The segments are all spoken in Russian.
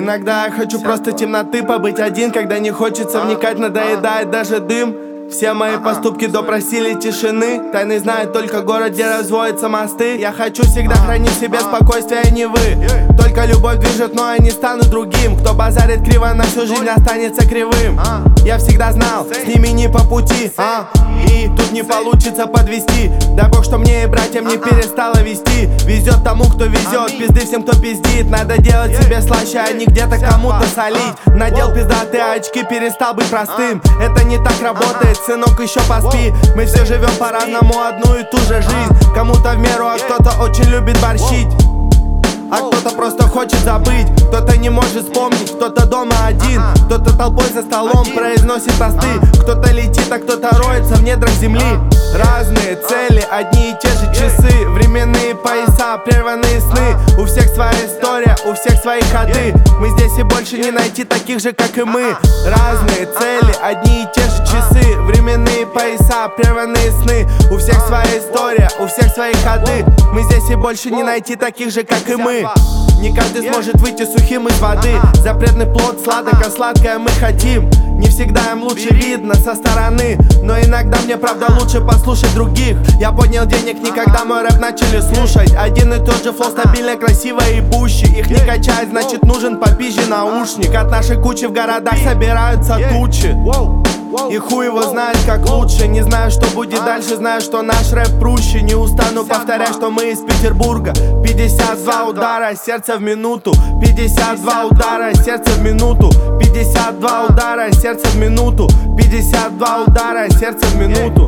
Иногда я хочу просто темноты, побыть один, когда не хочется вникать, надоедает даже дым. Все мои поступки допросили тишины. Тайны знает только город, где разводятся мосты. Я хочу всегда хранить в себе спокойствие, а не вы. Только любовь движет, но я не стану другим. Кто базарит криво, на всю жизнь останется кривым. Я всегда знал, с ними не по пути, и тут не получится подвести. Дай Бог, что мне и братьям не перестало вести. Везет тому, кто везет, пизды всем, кто пиздит. Надо делать себе слаще, а не где-то кому-то солить. Надел пиздатые очки, перестал быть простым. Это не так работает, сынок, еще поспи. Мы все живем по-разному, одну и ту же жизнь. Кому-то в меру, а кто-то очень любит борщить. А кто-то просто хочет забыть, кто-то не может вспомнить, кто-то дома один, кто-то толпой за столом произносит тосты, кто-то летит, а кто-то роется в недрах земли. Разные цели, одни и те же часы, временные пояса, прерванные сны. У всех своя история, у всех свои ходы. Мы здесь и больше не найти таких же, как и мы. Разные цели, одни и те же часы, временные пояса, прерванные сны. У всех своя история, у всех свои ходы. Мы здесь и больше не найти таких же, как и мы. Не каждый сможет выйти сухим из воды. Запретный плод сладок, а сладкое мы хотим. Не всегда им лучше видно со стороны, но иногда мне правда лучше послушать других. Я поднял денег не когда мой рэп начали слушать. Один и тот же флоу стабильно, красиво и бущи. Их не качать, значит нужен попизже наушник. От нашей кучи в городах собираются тучи. И хуй его знает как лучше. Не знаю, что будет дальше, знаю, что наш рэп прущий. Не устану повторять, что мы из Петербурга. 52 удара, сердце в минуту. 52 удара, сердце в минуту. 52 удара, сердце в минуту. 52 удара, сердце в минуту.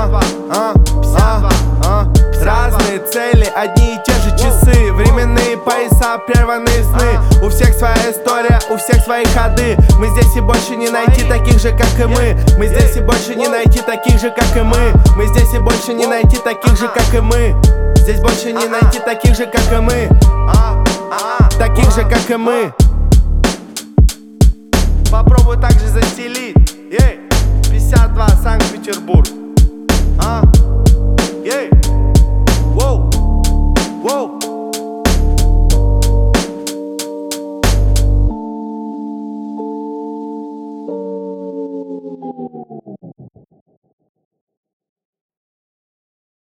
Разные цели, одни и те же часы, временные пояса, прерванные сны. У всех своя история, у всех свои ходы. Мы здесь и больше не найти таких же, как и мы. Мы здесь и больше не найти таких же, как и мы. Мы здесь и больше не найти таких же, как и мы. Здесь больше не найти таких же, как и мы. Таких же, как и мы. Попробуй также застелить. 52, Санкт-Петербург. Воу.